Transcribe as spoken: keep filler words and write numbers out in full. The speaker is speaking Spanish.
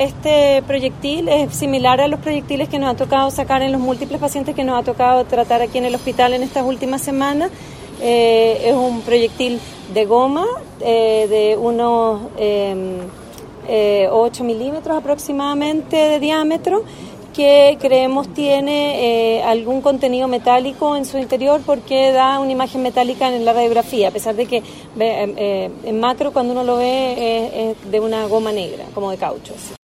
este proyectil es similar a los proyectiles que nos ha tocado sacar en los múltiples pacientes que nos ha tocado tratar aquí en el hospital en estas últimas semanas. Eh, es un proyectil de goma eh, de unos eh, eh, ocho milímetros aproximadamente de diámetro, que creemos tiene eh, algún contenido metálico en su interior porque da una imagen metálica en la radiografía, a pesar de que eh, eh, en macro cuando uno lo ve es, es de una goma negra, como de caucho. ¿Sí?